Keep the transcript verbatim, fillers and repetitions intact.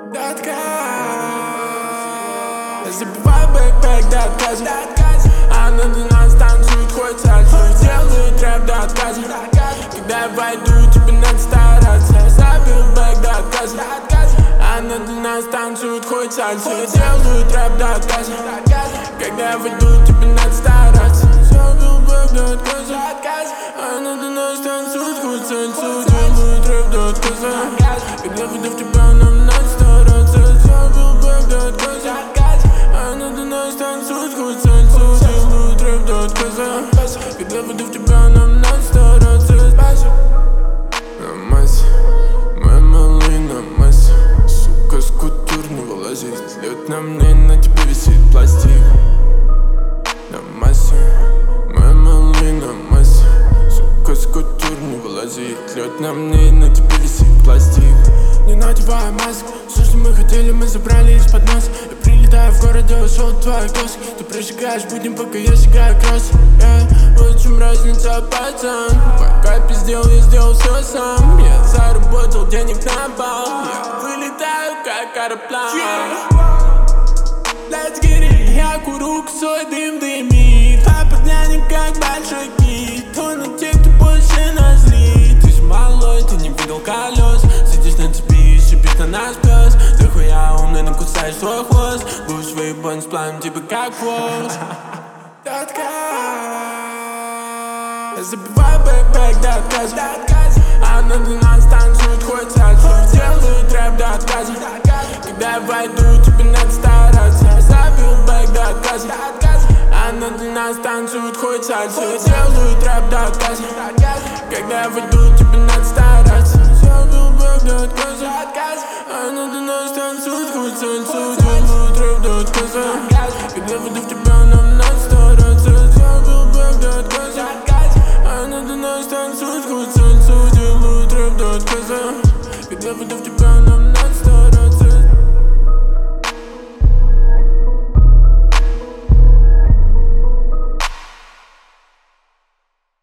Забивай бэкпэк до отказа. Она для нас танцует, хоть сальсу. Делает рэп до отказа. Когда я войду, тебе надо стараться. Забил бэк до отказа. Она для нас танцует, хоть сальсу. Делает рэп до отказа. Когда я войду, тебе надо стараться. Забил бэк до отказа. Она для нас танцует, хоть сальсу. Делает рэп до отказа. Когда я войду в тебя, нам надо стараться. Забил бэк до отказа. Она для нас танцует, хоть сальсу. Делает рэп до отказа. Когда я войду в тебя, нам надо стараться. На массе, моя малый на массе. Сука, скутер не вылазит. Лед на мне, на тебе висит пластик. На массе, моя малый на массе. Сука, скутер не вылазит. Лед на мне, на тебе висит пластик. Не надевай маску. Все, что мы хотели, мы забрали из-под носа. Я прилетаю в город, делаю шоу твоих досок. Ты прожигаешь будем, пока я сжигаю кросс. yeah. Вот в чем разница, пацан. Пока пиздел, я сделал все сам. Я заработал денег на бал. Я вылетаю, как аэроплан. Let's get it. Я курю, косой дым дымит. А под няней, как большой кит. Он на тех, кто больше нас злит. Ты же малой, ты не видел колес. Сидишь на цепи и шипишь на нас пес. Ты хуя умный, но кусаешь свой хвост. Будешь выебан с планом, типа как хвост. Забивай бэкпэк до отказа. Она для нас танцует, хоть сальсу. Делает рэп до отказа. Когда я войду, тебе надо стараться. Забил бэк до отказа. Она для нас танцует, хоть сальсу. Делает рэп до отказа. Когда я войду, тебе надо стараться. Забил бэк до отказа. Она для нас танцует, хоть сальсу. Делает рэп до отказа. Когда я войду в тебя, нам надо стараться. Забил бэк до отказа. Она для нас танцует, хоть сальсу. Делает рэп до отказа. Когда я войду в тебя, нам